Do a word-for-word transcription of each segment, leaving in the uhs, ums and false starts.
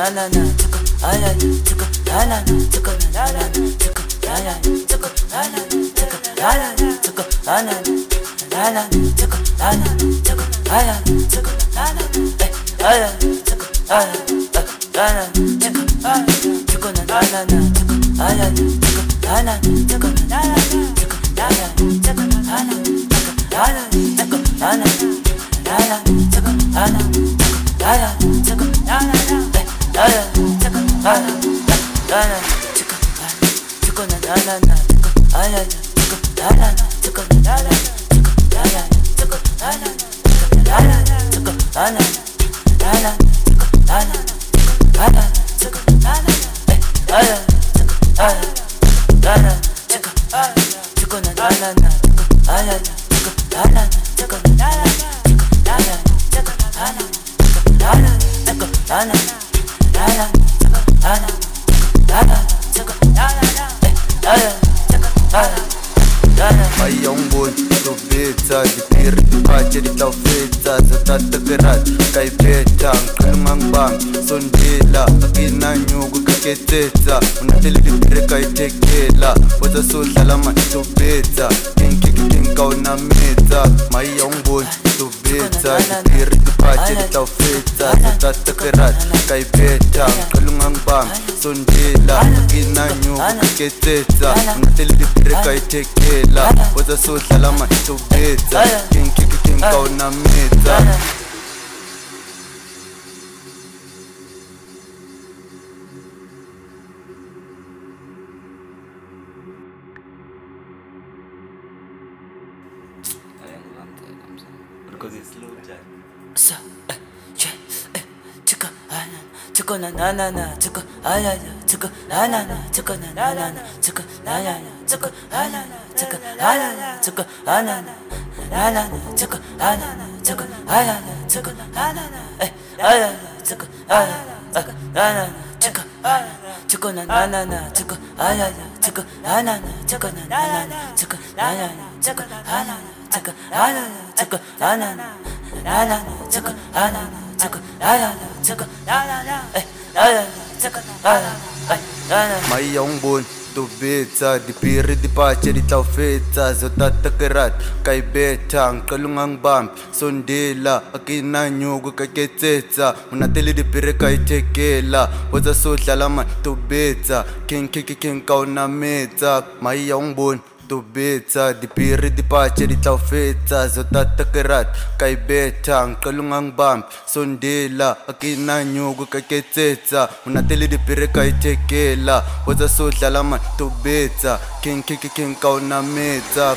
na na na tuko ala tuko ala tuko na na tuko ala tuko ala tuko ala tuko ala ala tuko ala tuko ala tuko ala ala tuko ala ala tuko ala tuko na na na tuko ala tuko ala tuko ala tuko ala tuko ala ala tuko ala ala tuko ala ala tuko ala ala tuko ala ala tuko tuko na na na na tuko ala tuko ala tuko ala tuko ala tuko ala ala tuko ala ala tuko ala ala tuko ala ala tuko ala ala tuko tuko na na na na tuko ala tuko ala tuko ala ala tuko ala ala tuko ala ala tuko ala ala tuko ala ala Mai un bun, tu viața, de pir, de pace, de tau feța, să tată cărat, cai petan, cârmang bang, son dela, akina nyugu kaketeța, una tele de pire cai tequila, poza sulta la mai tu viața, king king king ca una meța, mai un bun, tu viața, de pir, de pace, de tau feța, să tată cărat, cai petan, cârmang bang, son dela, akina nyugu kaketeța, una tele de pire cai tequila. Poza sulta la mai tu viața, king king king ca una meța. Sa, che, tuko ala, tuko na na na na, tuko ala, tuko ala, tuko na na na na, tuko ala, tuko ala, tuko ala, tuko ala, ala, tuko ala, tuko ala, tuko ala, ala, tuko ala, ala, tuko ala, tuko na na na na, tuko ala, tuko ala, tuko na na na, tuko ala, tuko ala, tuko ala, tuko ala. La la tuko ala tuko ala tuko ala ala tuko ala ala Mai un bun, tu viața, de pire, de pace, de tau feța, să tată cărat, cai betan, călungang bam, son dela, akina nyugu kaketeța, una tele de pire cai tequila, poza sulta la mai tu viața, king king king ca una meța, mai un bun. Tu viața, de pire, de pace, de tau feța, să tată cărat, cai betan, călungang bam, son dela, akina nyugu kaketeța, una tele de pire cai tequila, poza sulta la mai tu viața, king king king ca una meța.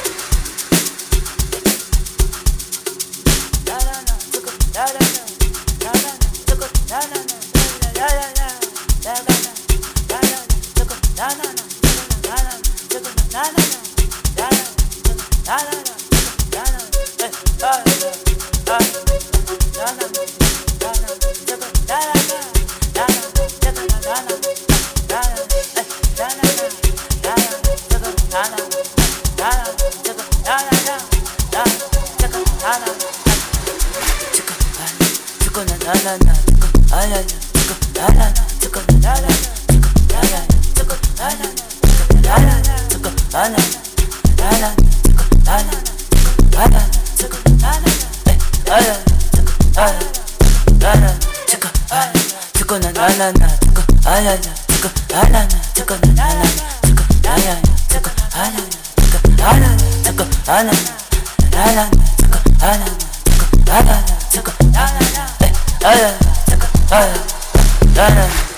Tuko na na na na, tuko ala tuko ala tuko ala tuko ala tuko ala ala tuko ala ala tuko ala ala tuko ala ala tuko ala ala tuko ala tuko na na na na, tuko ala tuko ala tuko na na tuko ala tuko ala tuko ala tuko ala ala tuko ala tuko ala tuko ala ala tuko ala ala